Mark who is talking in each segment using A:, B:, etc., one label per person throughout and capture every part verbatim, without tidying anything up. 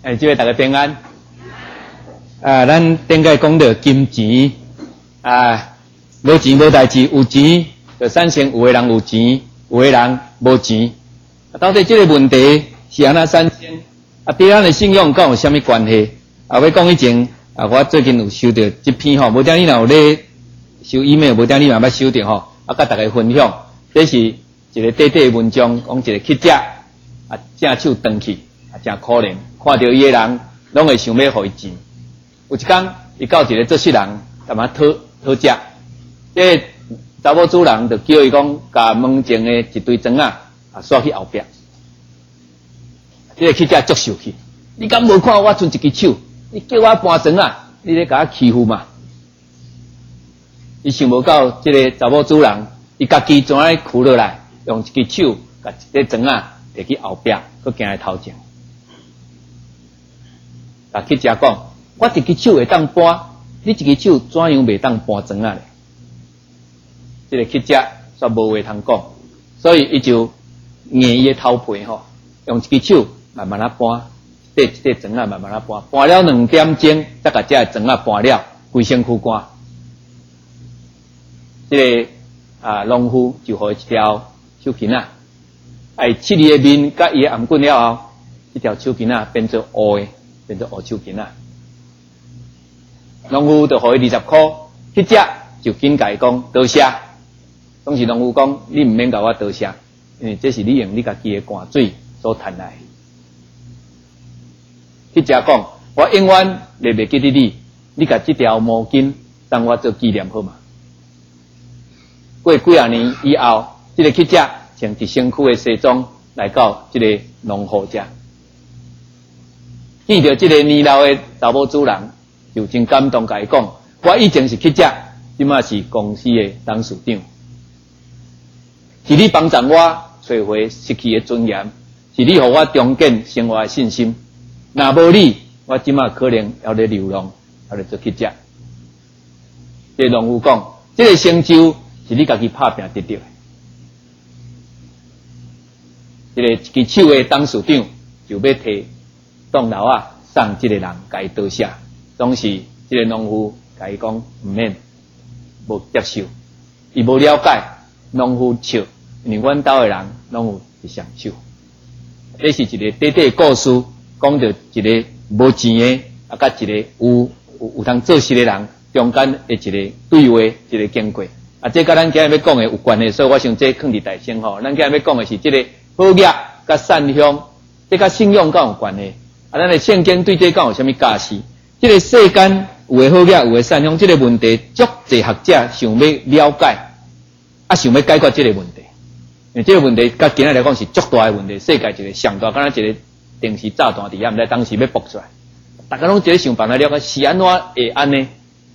A: 哎，这位大家平安。啊，咱顶个讲到金钱，啊，无钱无代志，有钱就产生有的人有钱，有的人无钱。啊，到底这个问题是安怎产生？啊，对咱的信仰跟有啥物关系？啊，要讲以前啊，我最近有收到这篇吼，无定你若有咧收 email， 无定你嘛捌收到吼，啊，甲大家分享，这是一个短短的文章，讲一个乞食啊，正手断去，啊，真可怜，看到伊个人，拢会想要互伊钱。有一天，伊到一个做事人，干嘛讨讨食？这查某主人就叫伊讲，甲门前的一堆砖啊，啊刷去后壁。这个乞食足受气，你敢无看我剩一只手？你叫我搬砖啊，你咧甲我欺负嘛？伊想无到，这个查某主人，伊家己怎样哭落来，用一只手甲这砖啊摕去后壁，佮行来头前。甲乞食讲。我一只手会当搬，你一只手怎样袂当搬砖啊咧？这个乞食煞无话通讲，所以伊就硬伊的头皮吼，用一只手慢慢啊搬，这这砖啊慢慢啊搬，搬了两点钟，才甲这个砖啊搬了，规身躯干。这个啊农夫就互伊一条手巾啊，哎，切伊的面甲伊的颔棍了后，一条手巾啊变做乌的，变做乌手巾啊。农夫就互伊二十块，乞食就紧甲伊讲多谢。当时农夫讲：你毋免甲我多谢，因为这是你用你家己的汗水所赚来。乞食讲：我永远袂袂记得你，你甲这条毛巾当我做纪念好嘛？过几啊年以后，这个乞食穿一身躯的西装来到这个农户家，见到这个年老的查某主人。就真感动，甲伊讲：我以前是乞食，即马是公司的董事长，是你帮助我找回失去的尊严，是你互我重建生活的信心。若无你，我即马可能还咧流浪，还咧做乞食。这农夫讲：这个成就是你家己拍拼得到的。这个一只手的董事长就要替栋楼啊送这个人，甲伊道谢。当时，这个农夫甲伊讲毋免，无接受，伊无了解农夫笑，因为阮兜的人拢有一双手。这是一个短短的故事，讲到一个无钱的，啊，甲一个有有有通做事的人中间的一个对话，一个经过。啊，这甲咱今日要讲的有关系，所以我想这放伫大先吼。咱今日要讲的是这个好业甲善香，这甲信仰敢有关系。啊，咱的圣经对这敢有啥物解释？这个世间有诶好业，有诶善香，这个问题足侪学者想要了解，啊，想要解决这个问题。因为这个问题，甲今日来讲是足大诶问题，世界一个上大，敢若一个电视炸弹伫遐，毋知当时要爆出来，大家拢一直想办法了解是安怎会安尼。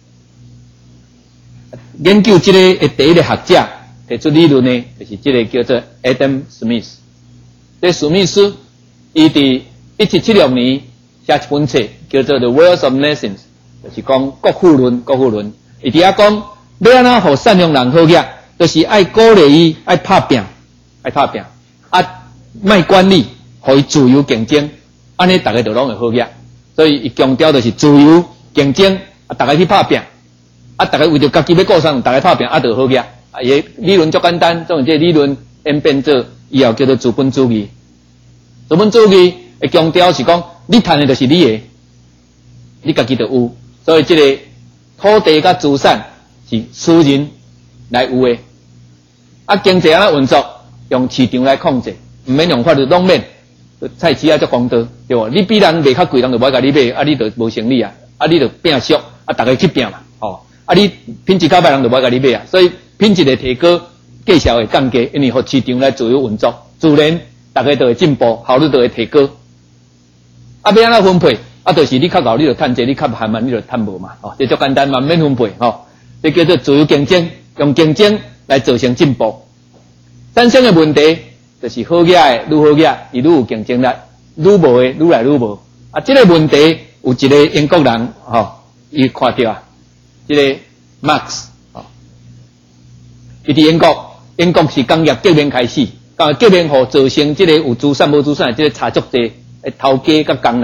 A: 研究这个诶第一个学者提出理论呢，就是这个叫做 Adam Smith。这史密斯，伊伫一七七六年。写一本册叫做《The Wealth of Nations》，就是讲国富论，国富论。伊伫遐讲，要安怎互善良人好业，就是爱鼓励伊，爱拍拼，爱拍拼，啊，卖管理，互伊自由竞争，安尼大家就拢会好业。所以伊强调就是自由竞争，啊，大家去拍拼，啊，大家为着家己要过上，大家拍拼，啊，就好业。啊，伊理论足简单，总这理论演变做以后叫做资本主义。资本主义会强调是讲。你赚的就是你的，你家己就有，所以这个土地甲资产是私人来有的。啊，经济安怎运作，用市场来控制，毋免用法律拢免。菜市啊做公道，对无？你比人卖较贵，人就无甲你买，啊，你就无生理啊，啊，你就拼俗，啊，大家去拼嘛，吼，啊，你品质较歹，人就无甲你买啊。所以品质的提高，价钱会降低，因为互市场来自由运作，自然大家都会进步，效率都会提高。啊，要安怎分配？啊，就是你较高，你就趁济；你较慢慢，你就趁无嘛。哦，这足简单，慢慢分配。吼，这叫做自由竞争，用竞争来造成进步。产生的问题就是好业的愈好业，伊愈有竞争力；愈无的愈来愈无。啊，这个问题有一个英国人，吼，伊看到啊，这个 Marx， 吼，伊伫英国，英国是工业革命开始，工业革命后造成这个有资产无资产的这个差足济。诶，头家甲工人，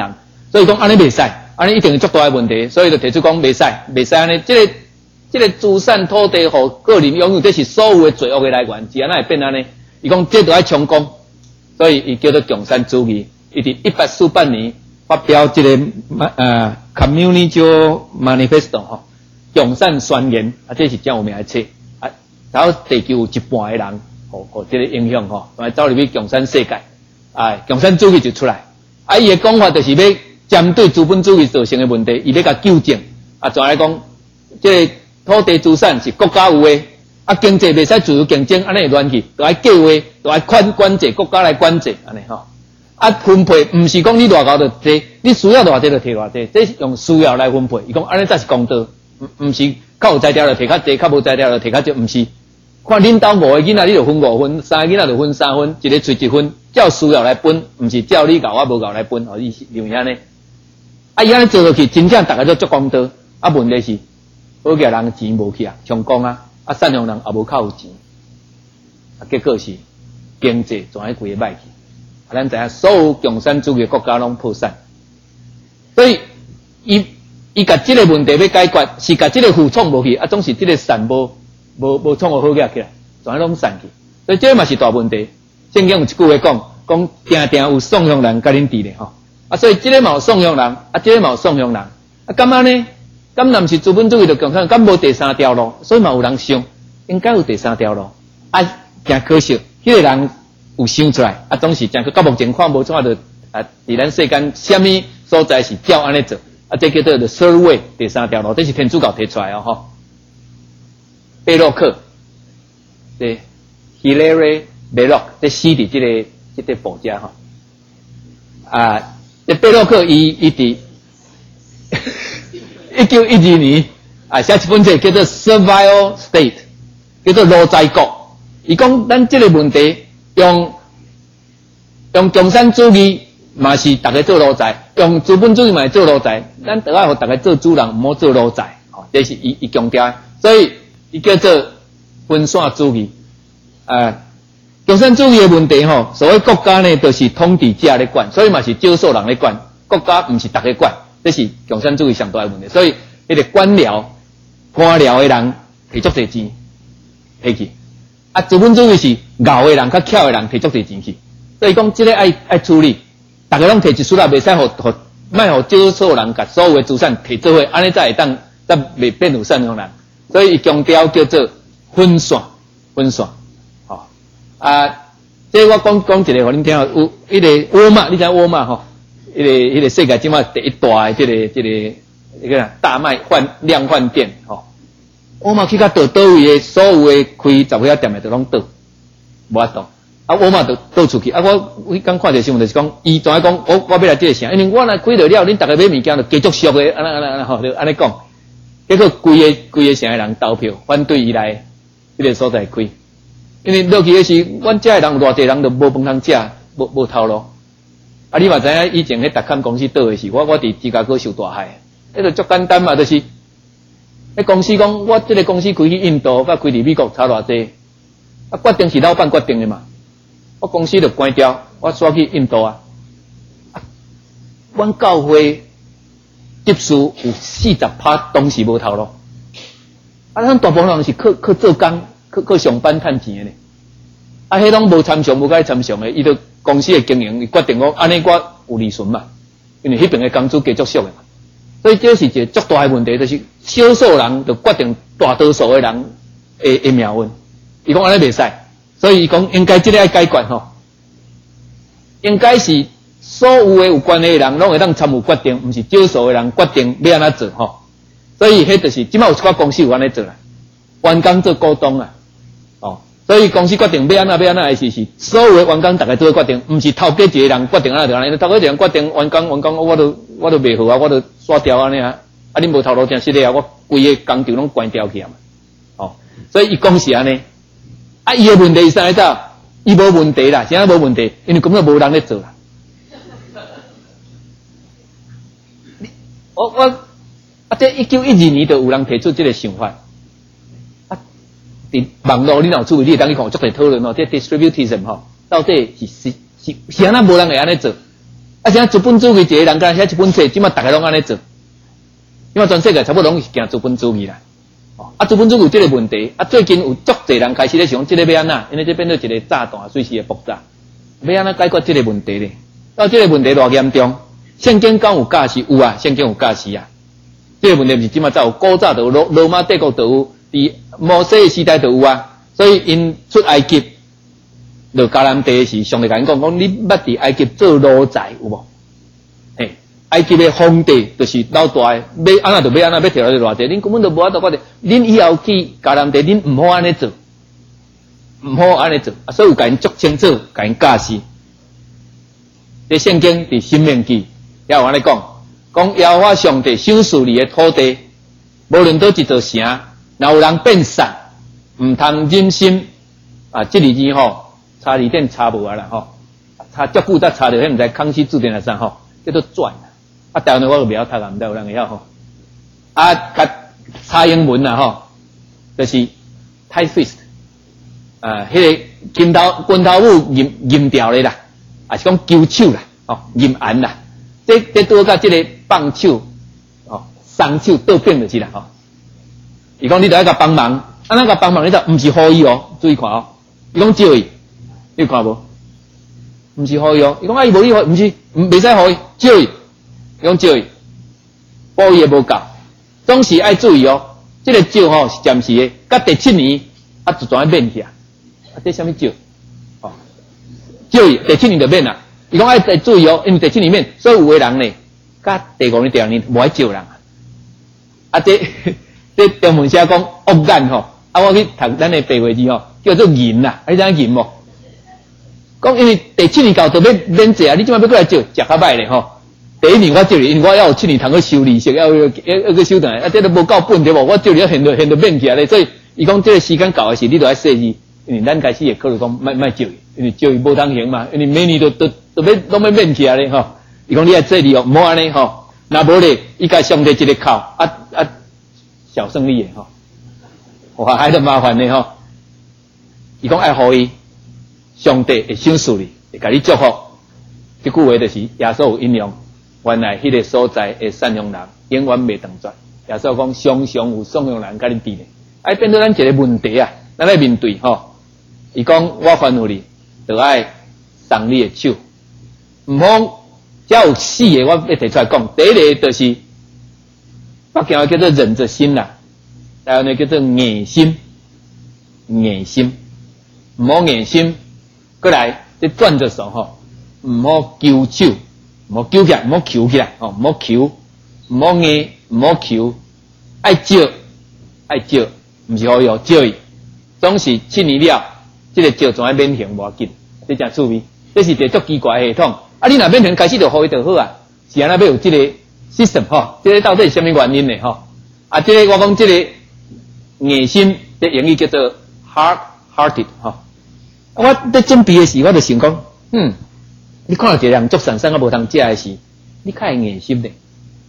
A: 所以讲安尼袂使，安尼一定有足大的问题，所以就提出讲袂使，袂使安尼，这个这个资产土地和个人拥有，这是所有的罪恶的来源，是安那会变安尼？伊讲这都要充公，所以伊叫做共产主义。伊伫一八四八年发表这个呃 Communist Manifesto 吼，共产宣言啊，这是真有名的册啊，然后地球有一半的人，吼吼这个影响吼，来走入去共产世界，哎，共产主义就出来。啊，伊的讲法就是要针对资本主义造成的问题，伊要甲纠正。啊，怎来讲？这个土地资产是国家有的，啊，经济袂使自由竞争，安尼会乱去，都要计划，都要管管制，国家来管制，安尼吼。啊，分配毋是讲你偌高就摕，你需要偌济就摕偌济，这是用需要来分配。伊讲安尼才是公道，毋毋是较有才调就摕较济，较无才调就摕较少，毋是。看恁兜五个囡仔，你就分五分；三个囡仔就分三分，一个吹一分，照需要来分，毋是照你搞我无搞来分。哦，伊是因为安尼。啊，伊安尼做落去，真正大家都足公道。啊，问题是好个人钱无去啊，充公啊，啊，善良人也无靠有钱，啊，结果是经济全喺规个歹去。啊，咱知影所有共产主义国家拢破产，所以伊伊甲即个问题要解决，是甲即个负创无去，啊，总是即个善无无无创好好起来，全拢散去，所以这嘛是大问题。圣经有一句话讲，讲定定有送向人甲恁伫咧吼，啊，所以即个嘛有送向人，啊，即个嘛有送向人，啊，咁安呢？咁若毋是资本主义就共产，咁无第三条路，所以嘛有人想，应该有第三条路，啊，真可惜，迄个人。有想出来，啊，总是讲到目前看无怎啊，就啊，伫咱世间什么所在是照安尼做，啊，这叫做 the third way 第三条路，这是天主教提出来哦，吼。贝洛克，对 ，Hilaire Belloc， 这死伫这个这个国家哈，啊，这贝洛克伊伊伫一九一二年啊，写一本册叫做 Survival State， 叫做裸在国，伊讲咱这个问题。用用共产主义嘛是大家做奴才，用资本主义嘛是做奴才，咱都要互大家做主人，唔好做奴才，吼、哦，这是伊伊强调，所以伊叫做分散主义。啊，共产主义的问题吼，所谓国家呢，都、就是统治者咧管，所以嘛是少数人咧管，国家唔是大家管，这是共产主义上大的问题。所以迄个官僚、官僚的人摕足侪钱，摕去。啊，资本主义是敖的人、较巧的人摕足侪钱去，所以讲这个爱爱处理，大家拢摕一撮啦，袂使互互卖互少数人甲所有的资产摕做伙，安尼才会当才袂变有善良人。所以伊强调叫做分散、分散，吼、哦、啊！这我讲讲一个，互恁听有迄个沃尔玛，你知沃尔玛吼？迄个迄个世界即马第一大的这个这个迄个大卖换量贩店，吼、哦。我嘛去甲倒倒位的所有的开十几店的都拢倒，无法度。啊，我嘛就倒出去。啊，我我刚看到新闻就是讲，伊怎样讲，我我要来这个城，因为我若开得了，恁大家买物件就继续俗的，安那安那安那吼，就安尼讲。结果规个规个城的人投票反对伊来迄个所在开，因为落去的是，阮遮的人偌济人都无饭通食，无无头路。啊，你嘛知影以前迄达康公司倒的是，我我伫芝加哥受大害，迄个足简单嘛，就是。迄公司讲，我这个公司开去印度，甲开伫美国差偌济，啊，决定是老板决定的嘛。我公司就关掉，我刷去印度啊。啊，阮教会接数有四十趴当时无头路，啊，咱大部分人是靠靠做工，靠靠上班趁钱的呢。啊，迄拢无参详，无该参详的，伊就公司的经营，伊决定讲安尼我有利润嘛，因为迄边的工资继续俗的嘛。所以这是一个足大的问题，就是少数人就决定大多数的人的的命运。伊讲安尼袂使，所以伊讲应该这个要解决吼，应该是所有的有关系的人拢会当参与决定，毋是少数的人决定要安怎做吼。所以迄就是即摆有一寡公司有安尼做啦，员工做股东啊，哦，所以公司决定要安怎要安怎，还是是所有的员工大家做决定，毋是头家一个人决定安怎就安尼，头家一个人决定员工员工我都我都袂好啊，我都刷掉安尼啊，啊你无头路真实个啊，我规个工厂拢关掉去啊嘛，哦，所以伊讲是安尼，啊伊个问题是啥个？伊无问题啦，啥无问题，因为根本无人咧做啦。我我啊，这一九一二年就有人提出这个想法，啊，伫网络你若有注意，你会当去看足侪讨论哦，这 distributism 吼，到底是是是是安那无人会安尼做？啊， 啊，像资本主义一个人干写一本册，即马大家拢安尼做，因为全世界差不多拢是行资本主义啦。哦，啊，资本主义这个问题，啊，最近有足侪人开始咧想，这个要安怎？因为这变做一个炸弹，随时会爆炸。要安怎解决这个问题咧？到这个问题偌严重，圣经敢有假释？有啊，圣经有假释啊。这个问题不是即马才有，古早就有，罗罗马帝国就有，伫摩西的时代就有啊。所以因出埃及，就迦南地时，上帝甲因讲，讲你捌伫埃及做奴才有无？嘿，埃及的皇帝就是老大的，要安怎就要安怎，要摕来偌济，恁根本就无法度决定。恁以后去迦南地，恁唔好安尼做，唔好安尼做，啊，所以有甲因足清楚，甲因教示。这圣经伫申命记也有安尼讲，讲耶和华上帝赏赐你的土地，无论倒一座城，若有人变散，唔通忍心啊！这二字吼，差字典差无啊啦吼，差足久才查到，迄毋知康熙字典来啥吼，叫做转啊！台湾的我就袂晓读啊，毋知有人会晓吼。啊，甲查英文啊吼，就是 typeface 啊，迄个金头棍头母吟吟调咧啦，啊是讲揪手啦，哦吟案啦，这这拄甲这个放手哦双手倒并就是啦吼。伊讲你著要甲帮忙，啊那甲帮忙你就毋是好意哦，注意看哦。伊讲借伊，你看无？毋是好意哦。伊讲啊伊无你好，毋是袂使好意，借伊。伊讲借伊，保伊也无够，总是爱注意哦。这个借吼是暂时的，甲第七年啊就全免去啊。啊这啥物借？哦，借伊第七年就免啦。伊讲爱再注意哦，因为第七年免，所以有个人呢，甲第五年、第六年无爱借人啊。啊这。这中文写讲恶眼吼，啊我去读咱的白话字吼，叫做淫啦，啊你知影淫无？讲因为第七年到就免免借啊，你即摆要过来借，食较歹咧吼。第一年我借你，因为我要有七年通去收利息，要要要去收转来，啊这都无够本对无？我借你现在现在免起来咧，所以伊讲这个时间到的时，你就要设置，因为咱开始会考虑讲卖卖借伊，因为借伊无通行嘛，因为每年都都都要拢要免起来咧吼。伊讲你要设立哦，毋好安尼吼，若无咧，伊甲上帝一个靠啊啊。小胜利诶吼，哇，还得麻烦呢吼。伊讲爱互伊，上帝会赏赐你，会甲你祝福。这句话就是耶稣有引用，原来迄个所在的善良人永远袂断绝。耶稣讲，常常有善良人甲你伫咧，爱变做咱一个问题啊，咱来面对吼。伊讲我吩咐你，就爱送你的手，毋好只有四个，我要提出来讲。第一个就是。北京话叫做忍着心啦，台湾呢叫做硬心，硬心，唔好硬心，过来你转着手吼，唔好揪手，唔好揪起来，唔好求起来，吼，唔好求，唔好硬，唔好求，爱借，爱借，唔是好用借伊，总是七年了，这个借总爱免刑无要紧，这真趣味，这是一个足奇怪的系统，啊，你若免刑开始就好伊就好啊，是安那要有这个。system 吼，这个到底是什么原因呢？吼，啊，这个我讲这个硬心，这英语叫做 hard-hearted 吼。我在准备的时，我就想讲，嗯，你看到一个人做善善啊无通食的时，你较会硬心咧。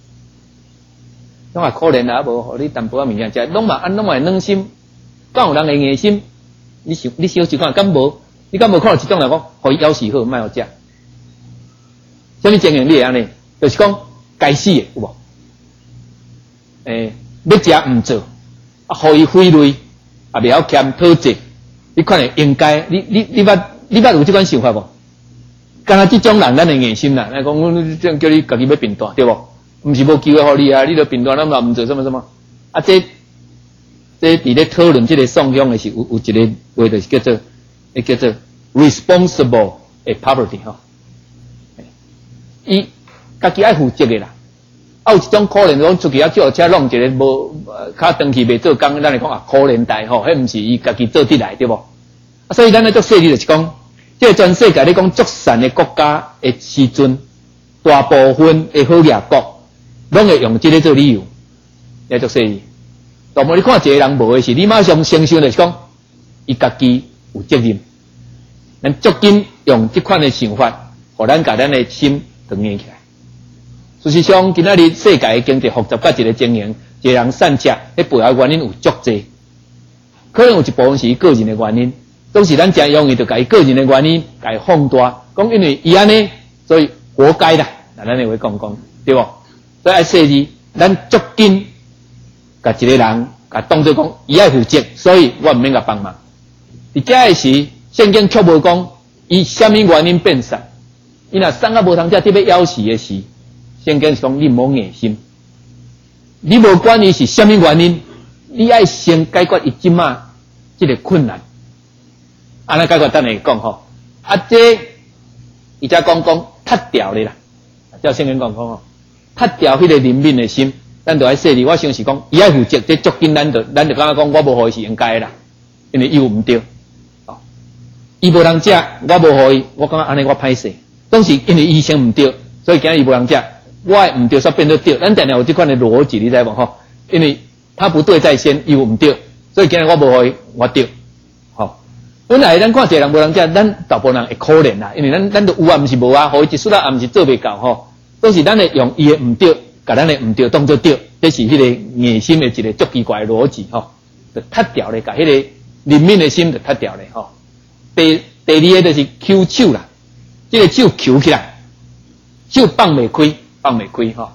A: 拢也可怜啊，无互你淡薄仔物件食，拢嘛安拢嘛会软心，敢有人会硬心？你想你小一看，敢无？你敢无看到一种人讲，互伊咬死好，莫互食。什么情形你会安尼？就是讲。该死的有无？诶、欸，要食毋做，啊，互伊费累，啊，袂晓欠讨债，你看会应该？你你你捌你捌有这款想法无？敢若这种人，咱会硬心啦。来讲，我这样叫你家己要变大，对无？毋是无机会互你啊，你著变大，咱嘛毋做什么什么。啊，这这伫咧讨论这个双向的是有有一个话，就是叫做，诶叫做 responsible 诶 poverty 吼。伊。家己爱负责的啦，啊有一种可怜，讲出去啊叫车弄一个无较长期袂做工，咱来讲啊可怜代吼，迄毋是伊家己做得来对无？啊，所以咱咧做设立就是讲，即个全世界咧讲足善的国家的时阵，大部分的好业国，拢会用即个做理由来做设立。那么你看一个人无的是，你马上承受就是讲，伊家己有责任，咱足紧用即款的想法，互咱甲咱的心长硬起来。事实上，今仔日世界的经济复杂甲一个情形，一个人散赤，迄背后原因有足济，可能有一部分是伊个人的原因，总是咱真容易就甲伊个人的原因甲伊放大，讲因为伊安尼，所以活该啦，那咱会讲讲，对不？所以爱说字，咱足紧，甲一个人，甲当作讲，伊爱负责，所以我毋免甲帮忙。伫遮个时，圣经却无讲，伊虾米原因变善？伊若送啊无通，则特别要死的时，圣经是讲你无硬心，你无管伊是虾米原因，你爱先解决伊即马即个困难。安尼解决等下讲吼，啊这伊则讲讲踢掉咧啦，照圣经讲讲吼，踢掉迄个怜悯的心，咱就爱说哩。我想是讲，伊爱负责，这足紧，咱就咱就感觉讲，我无互伊是应该啦，因为伊有毋对，哦，伊无通食，我无互伊，我感觉安尼我歹势，总是因为伊先毋对，所以今日伊无通食，我毋对，煞变做对，咱定定有这款的逻辑，你知无吼？因为他不对在先，伊有毋对，所以今日我无互伊，我对。本来咱看一个人无人食，咱大部分人会可怜啦，因为咱咱都有啊，毋是无啊，互伊一束啊，也毋是做袂到吼。都是咱会用伊的毋对，甲咱的毋对当做对，这是迄个硬心的一个足奇怪的逻辑吼，就踢掉咧，甲迄个怜悯的心就踢掉咧吼。第第二个就是抽手啦，这个手抽起来，手放袂开，放袂开吼，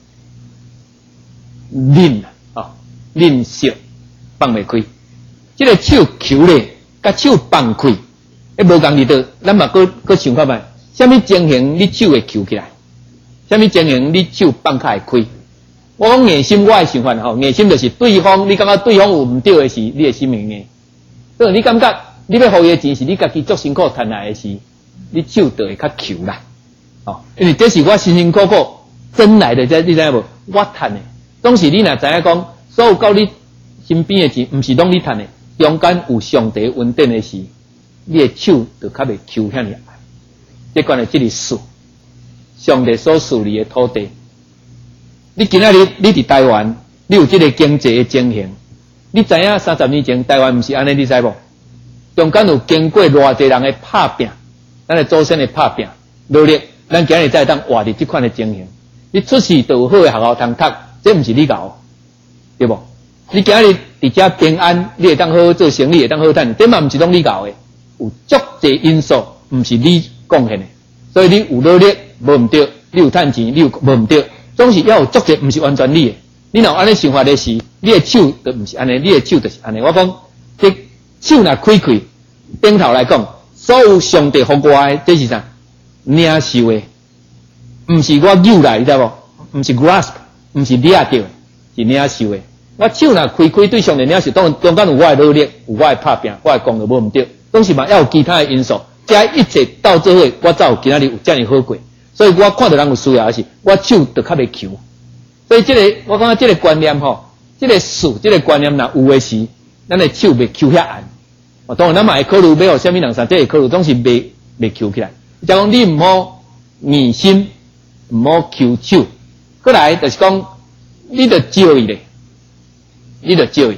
A: 忍啦吼，忍惜放袂开，这个手抽咧。甲手放开，迄无共伫倒，咱嘛搁搁想看觅，啥物情形你手会抽起来？啥物情形你手放开会开？我讲硬心，我诶想法吼，硬心就是对方，你感觉对方有毋对诶时，你会心硬硬。所以你感觉你要互伊诶钱是你家己足辛苦赚来诶时，你手就会较求啦。哦，因为这是我辛辛苦苦争来的，这你知影无？我赚诶，当时你若知影讲，所有到你身边诶钱，毋是拢你赚诶。中间有上帝恩典的时，你的手就较袂抽遐尔硬。这关的这个树，上帝所赐你的土地，你今仔日你伫台湾，你有这个经济的情形，你知影三十年前台湾毋是安尼，你知无？中间有经过偌济人的拍拼，咱的祖先的拍拼努力，咱今日才会当活伫这款的情形。你出世就有好的学校通读，这毋是你搞，对无？你今日伫遮平安，你会当好好做生意，会当好好赚，这嘛毋是拢你搞的，有足济因素，毋是你贡献的。所以你有努力无毋对，你有赚钱，你有无毋对，总是要有足济，毋是完全你的。你若安尼想法的时，你的手就毋是安尼，你的手就是安尼。我讲，这手若开开，顶头来讲，所有上帝互我的，这是啥？领受的，毋是我扭来，你知无？毋是 grasp， 毋是抓到，是领受的。我手若开开对上帝领受，当然中间有我的努力，有我的拍拼，我的功劳无毋对，总是嘛要有其他的因素，这一切到最后，我才有今仔日有遮尔好过。所以我看到人有需要的是，我手就较袂求。所以这个我感觉这个观念吼，这个事，这个观念若有的是，咱的手袂求遐硬。哦，当然咱嘛会考虑要互啥物人啥，这会考虑总是袂袂求起来。就讲你毋好硬心，毋好求手。过来就是讲，你着招伊咧。你就招伊，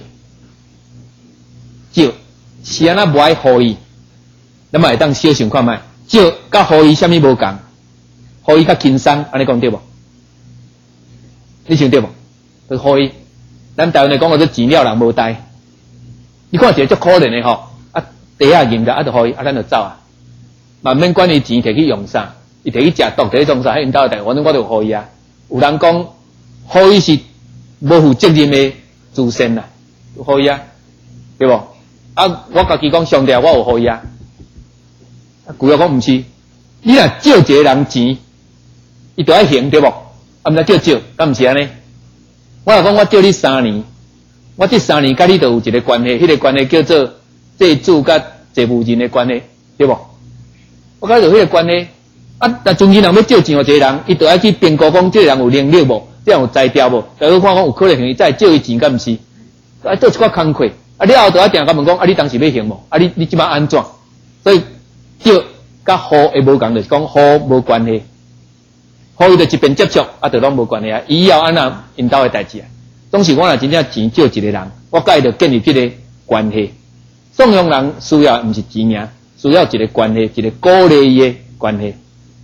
A: 招是安那无爱互伊，咱嘛会当小想看觅，招甲互伊啥物无共，互伊较轻松，安尼讲对无？你想对无？就互伊，咱台湾来讲个做钱了人无带，你看一个足可怜的吼，啊地下赢着，啊就互伊，啊咱就走啊，嘛免管伊钱摕去用啥，伊摕去食毒，摕去创啥，迄因兜代，反正我就互伊啊。有人讲，互伊是无负责任的。自身啦，互伊啊，对无？啊，我家己讲上帝，我有互伊啊。啊，古要讲毋是，你若借一个人钱，伊就爱还对无？啊，毋知叫借，敢毋是安尼？我若讲我借你三年，我这三年甲你就有一个关系，迄、那个关系叫做借主甲债务人的关系，对无？我甲你有迄个关系。啊，但中间人要借钱互一个人，伊就爱去评估讲这个人有能力无？这样有才调无？假如看讲有可能性，再借伊钱，敢毋是？啊，做一寡工课，啊，了后就爱定甲问讲，啊，你当时要还无？啊，你你即摆安怎？所以借甲互会无共，就是讲互无关系，互伊就一边接触，啊，就拢无关系啊。以后安那因兜的代志啊，总是我若真正钱借一个人，我甲伊就建立这个关系。送养人需要毋是钱尔，需要一个关系，一个鼓励伊的关系。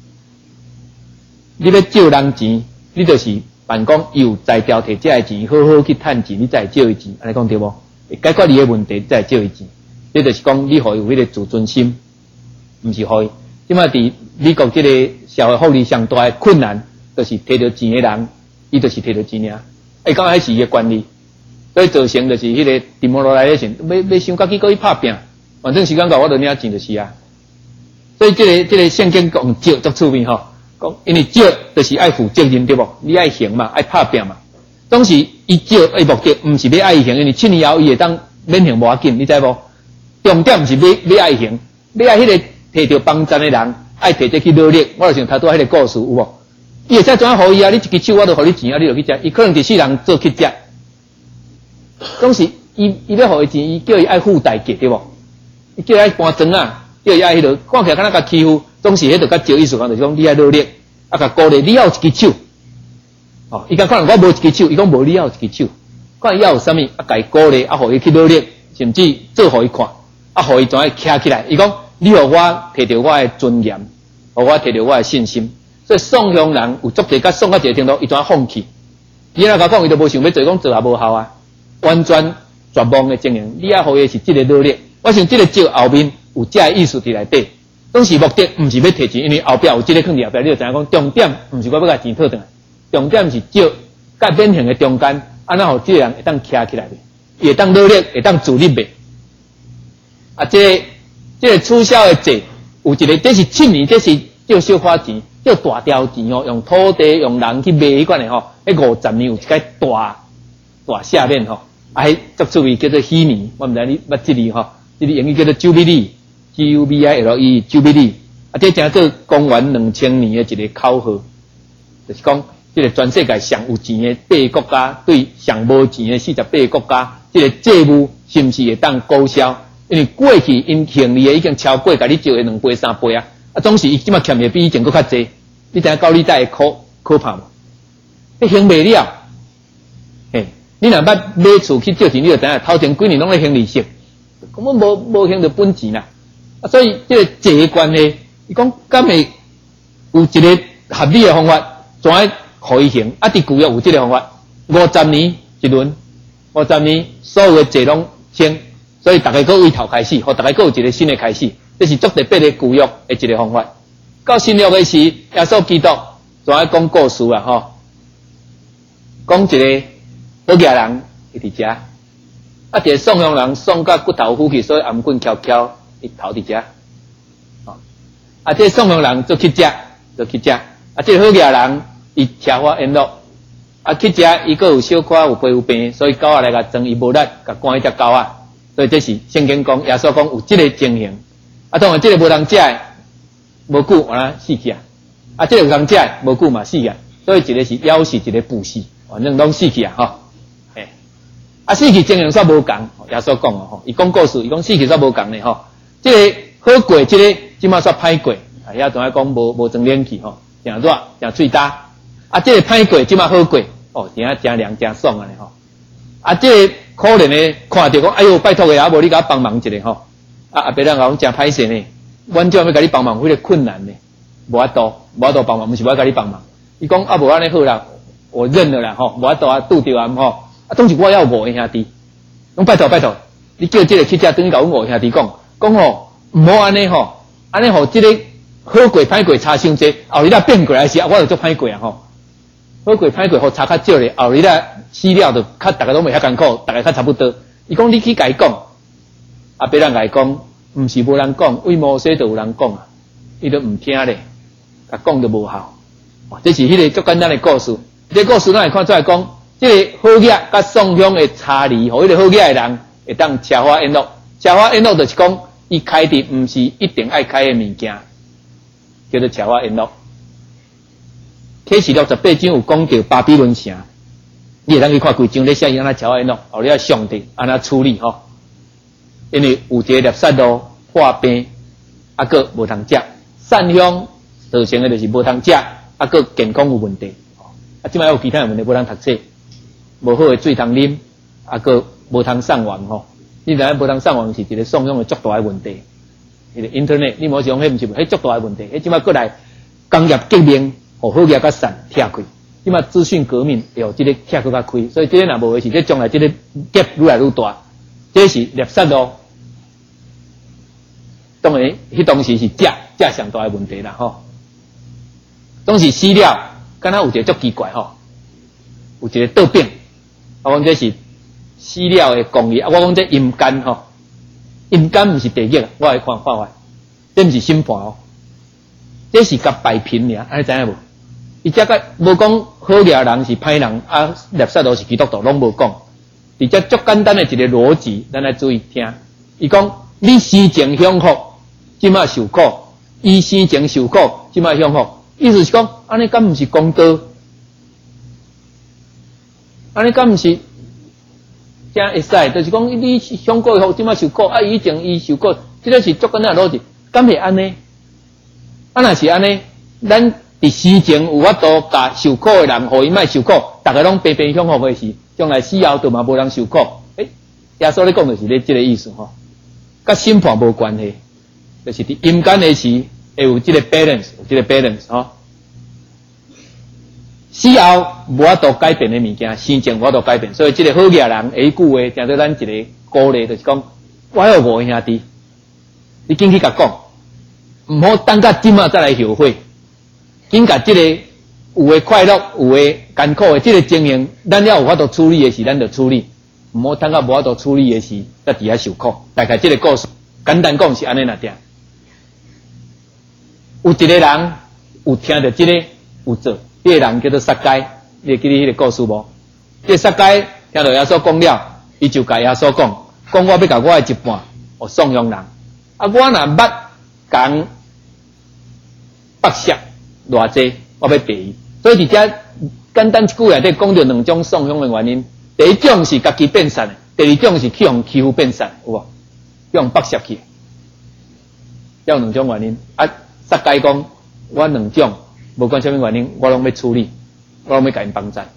A: 你要借人钱，你就是办讲有才调摕这个钱，好好去趁钱，你才会借伊钱，安尼讲对无？会解决你的问题，才会借伊钱。这就是讲你互伊有迄个自尊心，毋是互伊。即摆伫美国这个社会福利上大的困难，就是摕到钱的人，伊就是摕到钱尔。哎，讲迄是伊的管理，所以造成就是迄个 demoralization， 要要想家己搁去拍拼，反正时间到我就领钱就是啊。所以这个这个圣经讲借足趣味吼，讲因为借就是爱负责任对无？你爱行嘛，爱拍拼嘛。当时伊借的目的毋是要爱行，因为七年后伊会当免行无要紧，你知无？重点是要要爱行，要爱迄个摕到帮赞的人，爱摕这去努力。我就想头拄迄个故事有无？伊会使怎样予伊啊？你一支手我都予你钱啊，你就去食。伊可能伫世人做去食，当时伊伊要予伊钱，伊叫伊爱付代价对无？伊叫伊爱搬砖啊，叫伊爱迄落看起来敢若甲欺负，总是迄落甲招意思讲就是讲你爱努力，啊甲鼓励你要有一支手。哦，伊讲可能我无一支手，伊讲无你要有一支手，看伊要有啥物，啊甲伊鼓励，啊互伊去努力，甚至做互伊看，啊互伊怎样徛起来。伊讲你互我摕到我的尊严，互我摕到我的信心。所以宋乡人有足侪甲宋到一个程度，伊怎样放弃？伊若甲讲，伊都无想要做，讲做也无效啊，完全绝望的经营。你要互伊是即个努力，我想即个招后面有这个意思伫内底。当时目的毋是要摕钱，因为后壁有即个放伫后壁，你就知影讲重点毋是我要甲钱讨转来。重点是借甲免刑的中间，安怎互这个人会当徛起来，会当努力，会当自立袂。啊，这个、这个促销的制有一个，这是七年，这是借小花钱，借大条钱哦，用土地、用人去买迄款的吼。迄五十年有一个大大下面吼，啊，迄足趣味叫做喜年，我毋知你捌即字吼，即字英语叫做 Jubilee，J U B I L E Jubilee。啊，这正做公元两千年的一个口号，就是讲。这个全世界上有钱的八个国家，对上无钱的四十八个国家，这个债务是毋是会当高消？因为过去因盈利的已经超过，甲你借的两倍三倍啊！啊，总是伊即马欠的比以前搁较济。你知影高利贷的可可怕无？你还袂了？嘿，你若捌买厝去借钱，你就知影头前几年拢咧还利息，根本无无还到本钱啦。啊，所以这个债的关系，伊讲敢会有一个合理的方法，怎样？可以行，啊！伫旧约有即个方法，五十年一轮，五十年所有的债拢清，所以大家搁为头开始，互大家搁有一个新的开始，这是足特别的旧约的一个方法。到新约的时，耶稣基督怎样讲故事啊？吼，讲一个好家人伊伫遮，啊，一个送乡人送到骨头枯去，所以颔棍翘翘，伊头伫遮，哦，啊，这个送乡人就去食，就去食，啊，这个好家人。伊车花烟落，啊去食伊个有小可有皮有病，所以狗仔来甲装伊无力，甲关迄只狗仔，所以这是圣经讲耶稣讲有即个情形。啊，当然即个无通食的，无久完啦死去啊！啊，即个有通食的，无久嘛死去啊！所以一个是夭死，一个不死，反正拢死去啊！吼，诶，啊死去情形煞无共，耶稣讲哦吼，伊讲故事，伊讲死去煞无共呢吼。即个好过，即个即马煞歹过，啊，遐当然讲无无装冷气吼，诚热，诚喙焦。啊，这个歹过，即马好过，哦，真啊真凉真爽啊嘞吼！啊，这个可怜的看到讲，哎呦，拜托个啊，无你甲我帮忙一下吼！啊啊，别人讲真歹势呢，阮怎要甲你帮忙，迄个困难呢，无法度，无法度帮忙，毋是我甲你帮忙。伊讲啊，无安尼好啦，我认了啦吼，无法度啊，拄着啊吼，啊，当时我要五个兄弟，讲拜托拜托，你叫这个去遮等于甲阮五个兄弟讲，讲吼，毋好安尼吼，安尼吼，这个好过歹过差伤济，后日来变过来时，我就做歹过啊吼。好过歹过，互差较少咧。后日咧死了就较大家拢袂遐艰苦，大家较差不多。伊讲你去甲伊讲，啊别人甲伊讲，毋是无人讲，为摩西就有人讲啊，伊都毋听咧，甲讲就无效。这是迄个足简单的故事。这个故事咱会看出来讲，这个好嘢甲送乡的差离，互迄个好嘢的人会当车花烟落。车花烟落就是讲，伊开的毋是一定爱开的物件，叫做车花烟落。启示录十八章有讲到巴比伦城，你会当去看规章咧写伊安那超安咯，后日上帝安那处理吼，因为有一个猎杀咯破病，啊个无通食，散香造成的就是无通食，啊个健康有问题，啊即摆有其他问题无通读册，无好的水通啉，啊个无通上网吼，你知影无通上网是一个送养的足大的问题，迄个 internet 你莫想迄毋是，迄足大的问题，迄即摆过来工业革命。哦，好嘢甲散拆开，即马资讯革命有即个拆开甲开，所以即个若无诶是，即将来即个 gap 愈来愈大，这是猎杀咯。当然，迄当时是食食上大诶问题啦吼。 总是死了，敢若有一个足奇怪吼，有一个倒饼，我讲这是死了的公义，啊，我讲这阴间吼，阴间毋是地狱，我来看看法，这毋是审判哦，这是甲摆平尔，安尼知影无？伊只个无讲好掠人是歹人，啊，垃圾都是基督徒，拢无讲。而且足简单的一个逻辑，咱来注意听。伊讲你生前享福，即马受苦；伊生前受苦，即马享福。意思是讲，安尼敢毋是公道？安尼敢毋是真会使？就是讲你享过后，即马受苦，啊，以前伊受过，即个是足简单的逻辑，敢会安尼？啊，若是安尼，咱伫死前有法度甲受苦的人，互伊莫受苦，逐个拢平平享福的是，将来死后就嘛无人受苦。诶、欸，耶稣咧讲就是咧即个意思吼，甲审判无关系，就是伫阴间的时会有即个 balance， 有即个 balance 吼。死后无法度改变的物件，生前无法度改变，所以即个好野人诶句话，听做咱一个鼓励，就是讲，我有五个兄弟，你紧去甲讲，毋好等到即马再来后悔。紧甲即个有诶快乐，有诶艰苦诶，即个情形，咱要有法度处理诶时，咱就处理；毋好等到无法度处理诶时，才伫遐受苦。大概即个故事，简单讲是安尼那点。有一个人有听着即个有做，迄个人叫做撒该，你会记得迄个故事无？迄个撒该听到耶稣讲了，伊就甲耶稣讲，讲我要甲我诶一半，我送向人。啊，我若捌讲北削。偌济，我要赔伊。所以伫遮简单一句内底讲着两种送向的原因。第一种是家己变善的，第二种是去用欺负变善，有无？用剥削去。有两种原因。啊，撒该讲，我两种，无管什么原因，我拢要处理，我拢要甲因帮赞。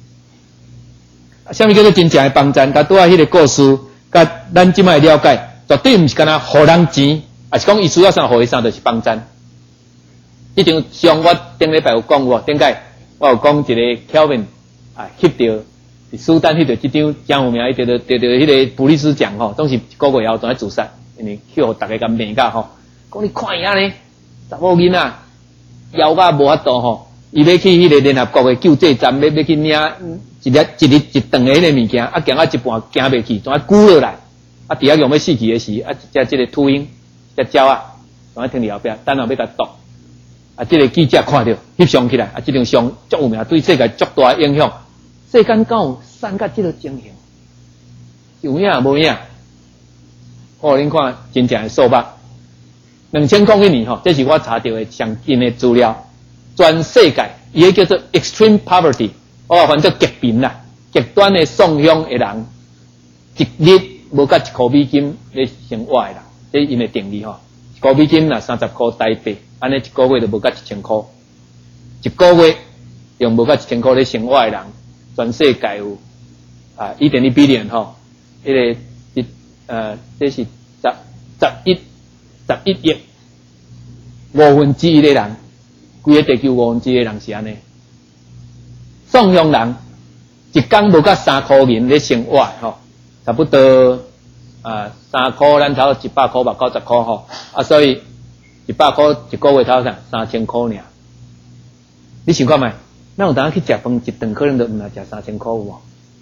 A: 什么叫做真正的帮赞？甲拄仔迄个故事，甲咱即摆了解，绝对毋是干那互人钱，也是讲伊需要啥互伊啥，就是帮赞。即场像我顶礼拜有讲过，顶解我有讲一个 Kelvin 啊，翕到伫苏丹翕到即张真有名，伊得到得到迄个普利兹奖吼，总是一个月以后总来自杀，因为去互逐个甲骂甲吼，讲你看伊安尼，查某囡仔腰甲无法度吼，伊要去迄个联合国的救济站，要要去领一粒一日一顿的迄个物件，啊行啊一半行袂去，总来咕落来，啊伫遐用要死去的时，啊一只即个秃鹰，一只鸟啊，总来停伫后壁，等下要甲毒。啊！这个记者看到翕相起来，啊！这张相足有名，对世界足大影响。世间敢有散甲这个情形？有影无影？我互恁看真正的数目。两千零一年吼，这是我查到的上近的资料。全世界伊个叫做 extreme poverty， 我反正极贫啦，极端的送向的人，一日无甲一箍美金咧生活的人，这因的定义吼。一箍美金若三十箍台币。安尼一个月就无甲一千块，一个月用无甲一千块咧生活的人，全世界有啊一点一 billion 吼，迄、那个一呃这是十十一十一亿五分之一的人，规个地球五分之一的人是安尼。送向人一工无甲三块银咧生活吼，差不多啊三块咱头一百块吧，九十块吼啊，所以。一百块一个月头上三千块尔，你想看觅？咱有当去食饭一顿，可能都毋来食三千块有无？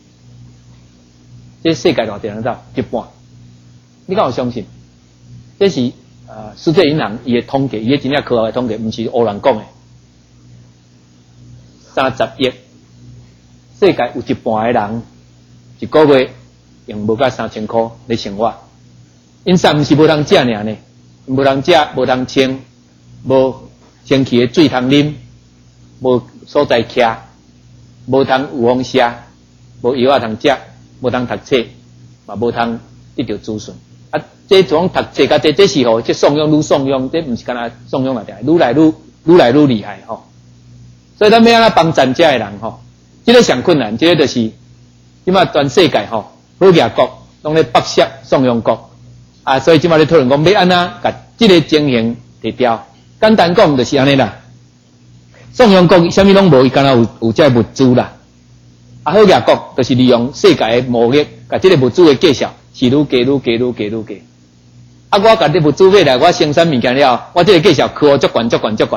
A: 这世界偌济人走一半，你敢有相信？这是呃世界银行伊的统计，伊的真正科学的统计，毋是胡乱讲的。三十亿，世界有一半的人一个月用无甲三千块来生活，因啥毋是无通食尔呢？无通食，无通穿，无清气的水通啉，无所在徛，无通有风射，无药仔通食，无通读册，嘛无通得到资讯。啊，这种读册甲这这是吼，这送养愈送养，这毋是干那送养来的，愈来愈愈来愈厉害吼。所以咱要安怎帮咱遮的人吼，这个上困难，这个就是即马全世界吼，好亚国拢咧剥削送养国。啊，所以即马咧讨论讲要安怎甲即个情形提掉，简单讲就是安尼啦。送养国啥物拢无，伊敢若有有遮物资啦。啊，好亚国就是利用世界的贸易，甲即个物资的计数是愈加愈加愈加愈加。啊，我甲啲物资买来，我生产物件了，我即个计数科足悬足悬足悬，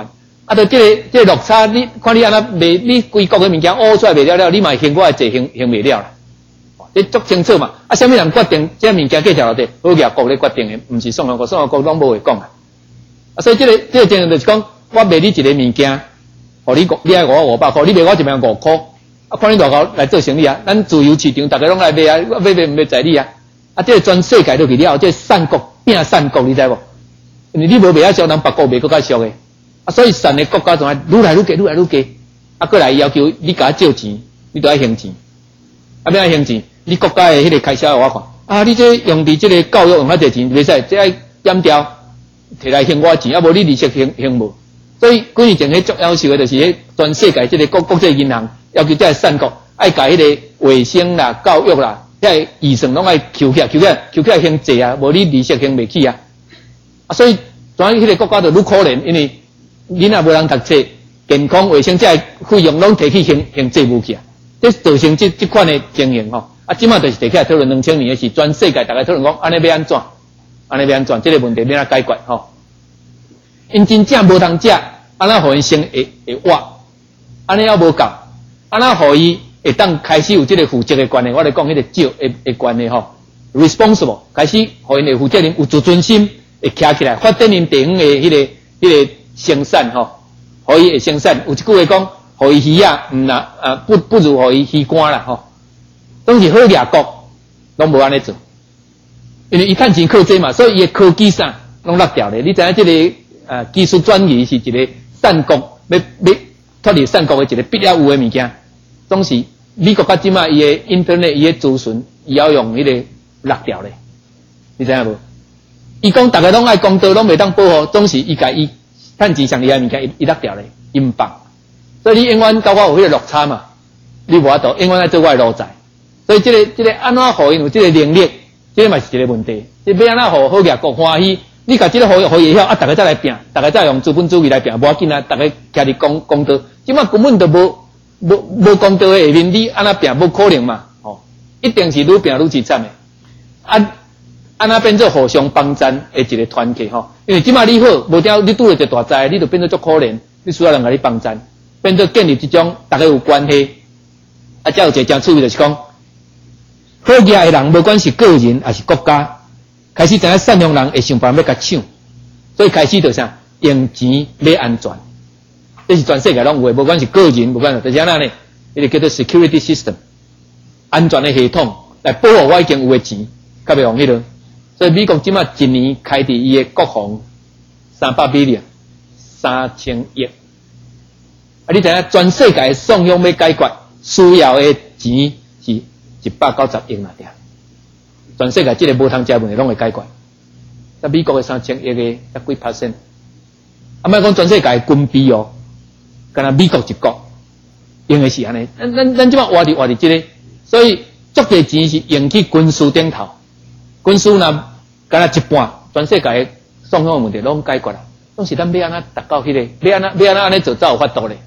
A: 啊，就这个这个落差，你看你安那卖，你规国的物件乌出来卖了了，你嘛嫌我的济行行卖了啦。你足清楚嘛？啊，什么人决定这物件继续落地？好业国咧决定的，毋是宋阳国，宋阳国拢无会讲啊。啊，所以这个这个情形就是讲，我卖你一个物件，互你你爱我五百块，你卖我一万五块，啊，看你偌高来做生意啊。咱自由市场，大家拢来卖啊，我买卖毋卖在你啊。啊，这个全世界都去了，这个散国变散国，你知无？因为你无卖啊，少人别国卖更较俗的。啊，所以散的国家仲系愈来愈低，愈来愈低。啊，过来要求你甲我借钱，你都爱还钱。啊，要爱还钱，你国家的迄个开销我看，啊，你这用伫这个教育用遐济钱，袂使，这爱减掉，摕来还我钱，啊，无你利息还还无。所以几年前迄足要求的，就是迄全世界这个国国际银行要求这个散国爱甲迄个卫生啦、教育啦，遐预算拢爱扣起来，扣起来，扣起来还济啊，无你利息还袂起啊。啊，所以全迄个国家就愈可怜，因为囡仔无人读册，健康卫生这费用拢摕去还还济无去啊。这造成这这款的情形吼，啊，即马就是摕起来讨论两千年的是全世界大家讨论讲，安尼要安怎，安尼要安怎，这个问题要怎解决吼？因真正无通食，安那互因先会会活，安尼还无够，安那互伊会当开始有这个负责的观念，我来讲迄个少的的观念吼 ，responsible， 开始互因会负责任，有自尊心，会徛起来，发展因地方的迄、那个迄、那个生产吼，互伊会生产，有一句话讲。互伊鱼啊，毋啦啊，不不如互伊鱼干啦吼。拢是好业国，拢无安尼做，因为伊趁钱靠这嘛，所以伊的科技啥拢落掉咧。你知影这个呃技术转移是一个散国，要要脱离散国的一个必要有的物件，总是美国甲即马伊的 internet 伊的资讯，伊要用迄个落掉咧。你知影无？伊讲大家拢爱公道，拢袂当保护，总是伊甲伊趁钱上厉害物件，伊伊落掉咧，伊毋放。所以你永远甲我有迄个落差嘛，你无法度永远来做我的路仔。所以这个这个安怎互因有这个能力，这个嘛是一个问题。你要安怎互好业国欢喜？你甲这个好好会晓啊，大家再来拼，大家再用资本主义来拼，无要紧啊，大家徛伫公公道，即马根本都无无无公道的下面，你安怎拼无可能嘛？哦，一定是愈拼愈凄惨的。啊，安怎变做互相帮衬的一个团体吼？因为即马你好，无条你拄着一个大灾，你就变做足可怜，你需要人甲你帮衬。变做建立这种大家有关系，啊，才有一个真趣味，就是讲，好业的人，无管是个人还是国家，开始知影善良人会想办法要甲抢，所以开始就啥用钱买安全，这是全世界拢有的，无管是个人，无管是就是安那呢，迄个叫做 security system， 安全的系统来保护我已经有的钱，甲袂用迄落。所以美国即马一年开伫伊的国防三百美元，三千亿。啊！你知影全世界宋用要解决需要的钱是一百九十亿啦，对。全世界这个无通食问题拢会解决。那美国的三千亿个才几 percent？ 啊，莫讲全世界的军备哦，干那美国一国用的是安尼。咱咱咱即马活伫活伫这个，所以足多钱是用去军事顶头。军事若干那一半，全世界的宋用的问题拢解决啦。拢是咱要安怎达到迄、那个，要安怎要安怎安尼做才有法度咧。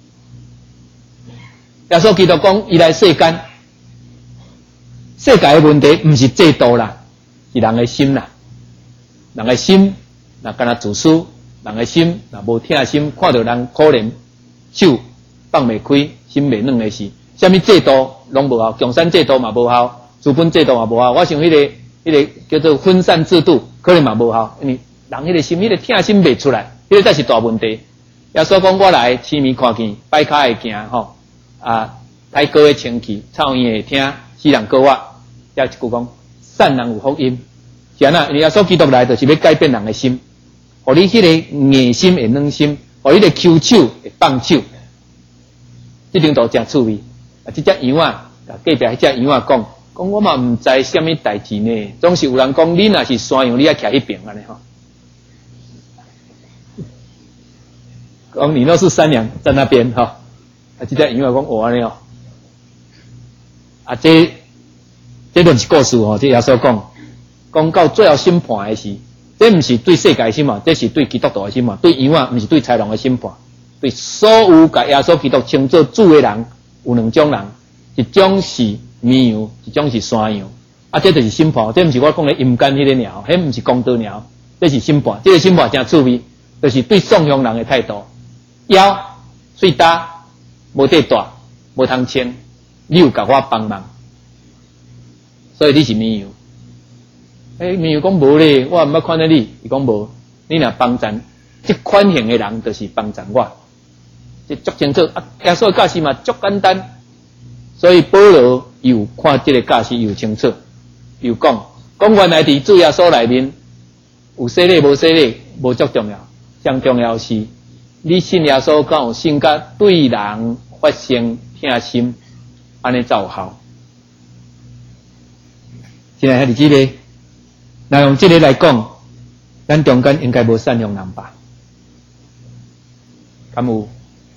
A: 耶稣基督讲，伊来世间，世界的问题毋是制度啦，是人的心啦。人的心若干那自私，人的心若无疼心，看到人可怜，手放袂开，心袂软的事，什么制度拢无效，共产制度嘛无效，资本制度嘛无效。我想迄、那个迄、那个叫做分散制度，可能嘛无效，因为人迄个心，迄、那个疼心袂出来，迄、那个才是大问题。耶稣讲，我来市面看见，摆骹会行吼。啊，太高的清气，草烟会听，死人告我，还一句讲，善人有福音。是安那，因为耶稣基督来就是要改变人的心，互你迄个硬心会软心，互你个抠手会放手。这张图真趣味，啊，这只羊啊，甲隔壁迄只羊啊讲，讲我嘛毋知什么代志呢，总是有人讲你若是山羊，你爱徛迄边安尼吼。讲你若是山羊在那边哈。啊，即只因为讲我安尼哦，啊，这这段是故事哦，这耶稣讲，讲到最后审判的是，这毋是对世界的审判，这是对基督徒的审判，对羊啊，毋是对豺狼的审判，对所有甲耶稣基督称作主的人，有两种人，一种是绵羊，一种是山羊，啊，这就是审判，这毋是我讲的阴间迄个鸟，迄毋是公道鸟，这是审判，这个审判真趣味，就是对宋乡人的态度。 腰喙焦，无地大，无通清，你有甲我帮忙，所以你是绵羊。诶、欸，绵羊讲无咧，我毋捌看到你，伊讲无，你若帮咱，即款型的人就是帮咱我，即足清楚。啊，耶稣的教示嘛足简单，所以保罗又看即个教示又清楚，又讲讲原来伫主耶稣内面有洗礼无洗礼无足重要，上重要是你信耶稣敢有信甲对人发生疼心，安尼才有效。现在迄日子咧。那用这个来讲，咱中间应该无善良人吧？敢有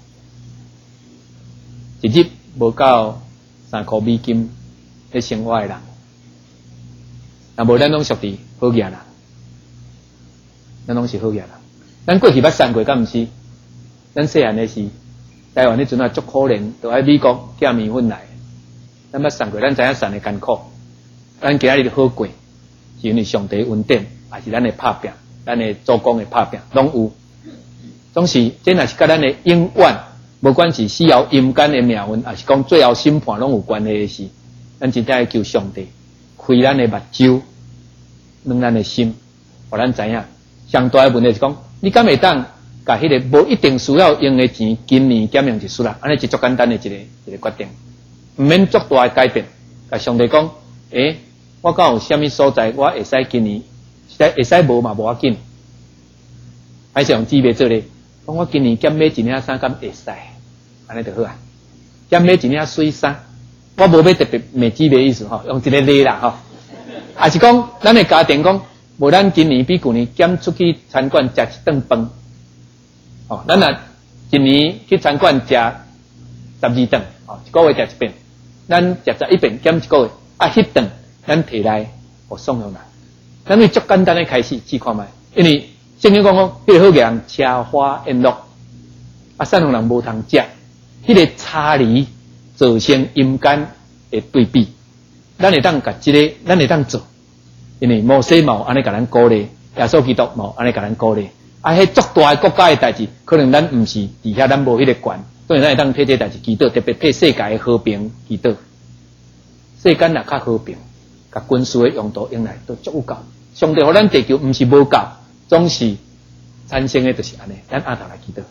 A: 一日无到三块美金咧生活的人，那无咱拢属于好嘢人，咱拢是好嘢人。咱过去捌散过，敢毋是？咱细汉的时，台湾迄阵啊足可怜，都喺美国寄面粉来。咱捌散过，咱知影散的艰苦，咱今仔日好过。是因为上帝恩典，还是咱的拍拼，咱的做工的拍拼，拢有。总是这若是甲咱的永远，无管是死后阴间的命运，还是讲最后审判，拢有关系的事。咱真正要求上帝开咱的目睭，让咱的心，互咱知影。上大的问题是讲，你敢会当甲迄个无一定需要用的钱，今年减用一丝啦？安尼是足简单的一个一个决定，毋免足大的改变。甲上帝讲，诶、欸。我敢有啥物所在，我会使今年，会使无嘛无要紧，还是用姊妹做咧。讲我今年减买一领衫，敢会使，安尼就好啊。减买一领水衫，我无要特别卖姊妹意思吼，用一个例啦吼。还是讲咱的家庭讲，无咱今年比去年减出去餐馆食一顿饭，哦，咱若今年去餐馆食十二顿，哦，一个月食一遍，咱食十一遍减一个月，啊，迄顿。咱摕来互送用啦，咱为足简单的开始试看觅，因为圣经讲讲，迄个好嘅人车花宴乐，啊善良人无通食，迄个差离造成阴间的对比，咱会当甲即个，咱会当做，因为摩西嘛有安尼甲咱鼓励，耶稣基督嘛有安尼甲咱鼓励，啊，迄足大的国家的代志，可能咱毋是伫遐，咱无迄个权，所以咱会当替这代志祈祷，特别替世界的和平祈祷，世间若较和平。甲军事的用途用来都足有够，上帝互咱地球毋是无够，总是产生的就是安尼。咱阿头来祈祷，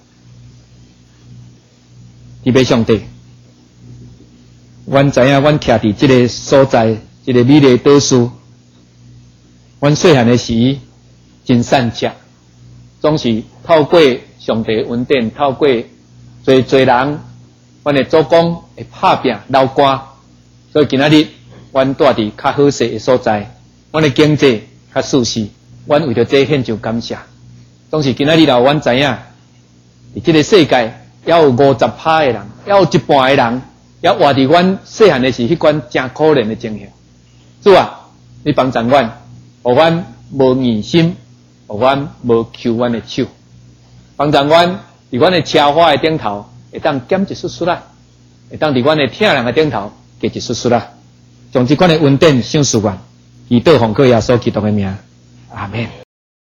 A: 祈祷上帝，阮知影阮徛伫即个所在，即个美丽岛屿，阮细汉的时真善食，总是透过上帝恩典，透过侪侪人，阮的祖公会拍拼流汗，所以今仔日。阮住伫较好势的所在，阮的经济较舒适，阮为着这献上感谢。总是今仔日啦，阮知影，伫这个世界也有五十趴的人，也有一半的人，也活伫阮细汉的时迄款真可怜的情形。主啊，你帮助阮，互阮无疑心，互阮无求阮的手，帮助阮伫阮的车花的顶头会当减一丝丝啦，会当伫阮的疼人的顶头加一丝丝啦。将这款的恩典赏赐阮，祈祷奉靠耶稣基督的名，阿门。